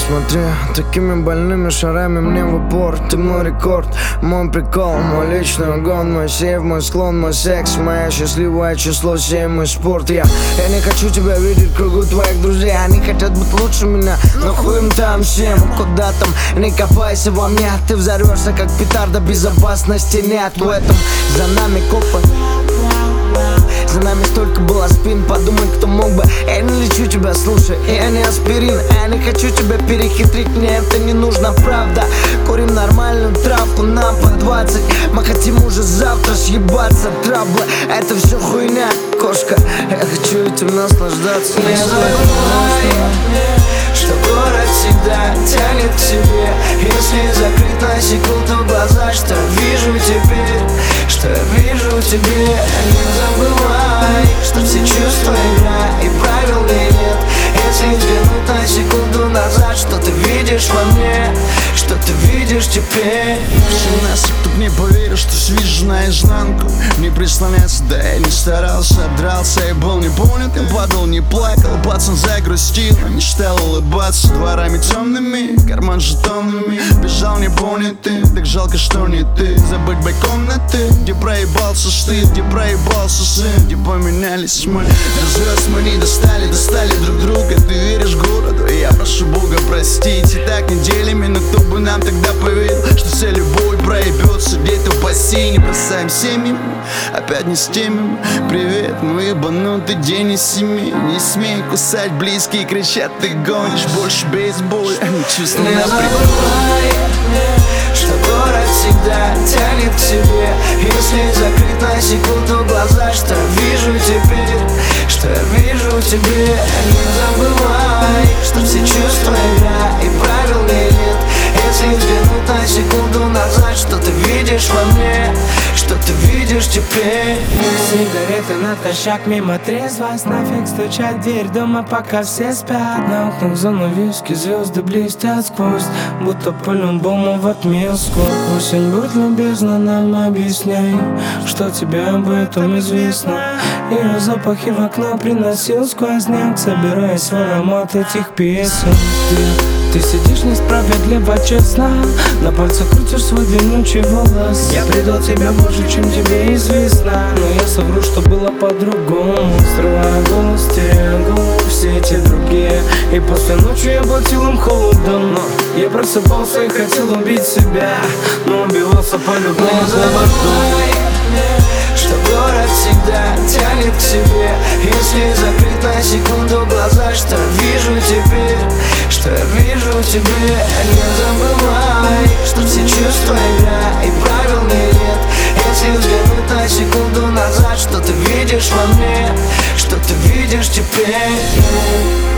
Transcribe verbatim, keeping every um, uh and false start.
смотри, такими больными шарами мне в упор. Ты мой рекорд, мой прикол, мой личный огонь, мой сейф, мой склон, мой секс, моя счастливое число семь, мой спорт. Я, я не хочу тебя видеть в кругу твоих друзей. Они хотят быть лучше меня, но хуй им там всем. Куда там, не копайся во мне. Ты взорвешься как петарда, безопасности нет в этом. За нами копы, за нами столько было спин. Подумай, кто мог бы. Я не лечу тебя, слушай, я не аспирин. Я не хочу тебя перехитрить, мне это не нужно, правда. Курим нормальную травку, нам по двадцать. Мы хотим уже завтра съебаться. Траблы, это все хуйня, кошка. Я хочу этим наслаждаться. Не забывай, что город всегда тянет к себе. Если закрыть на секунду глаза, что вижу теперь, что я вижу тебе. Не забывай, что все чувства игра и правил нет. Если взглянуть на секунду назад, что ты видишь во мне, что ты видишь теперь. Нас, кто не поверил, что свижу наизнанку. Не прислоняться, да я не старался. Дрался и был не понятым, падал, не плакал. Пацан загрустил, не стал улыбаться. Дворами темными, карман жетонными. Бежал непонятый, так жалко, что не ты. Забыть бы комнаты, где проебался стыд, где проебался сын, где поменялись мы. До звезд мы не достали, достали друг друга. Ты веришь городу, и я прошу Бога простить. И так неделями, но кто бы нам тогда поверил, что вся любовь проебется где-то в бассейне. Бросаем семьи, опять не стемим. Привет, мы ебанутый день из семи. Не смей кусать, близкие кричат, ты гонишь. Больше бейсбола, не чувствую. Не забывай, что город всегда тянет к себе. Если закрыть на секунду глаза, что вижу теперь, что я вижу тебе. Не забывай, что все чувства игра и правил нет. Если взглянуть на секунду назад, что ты видишь во мне, что ты видишь теперь. Сигареты натощак мимо трезвость. Нафиг стучать в дверь дома, пока все спят. На окнах занавески, звезды блестят сквозь, будто по-любому в отместку. Осень, будь любезна, нам объясняй, что тебе об этом известно. Ее запахи в окно приносил сквозняк, собираясь в аромат этих песен. Ты Ты сидишь несправедливо честно, на пальцах крутишь свой длиннючий волос. Я предал тебя больше, чем тебе известно, но я совру, что было по-другому. Срывая голос, теряя голову, все эти другие. И после ночи я был телом холодом, но я просыпался и хотел убить себя, но убивался по-любому. Не забывай, что город всегда тянет к себе. Если закрыть на секунду глаза, что вижу теперь, что я вижу тебе. Не забывай, что все чувства игра и правил нет. Если взглянуть на секунду назад, что ты видишь во мне, что ты видишь теперь.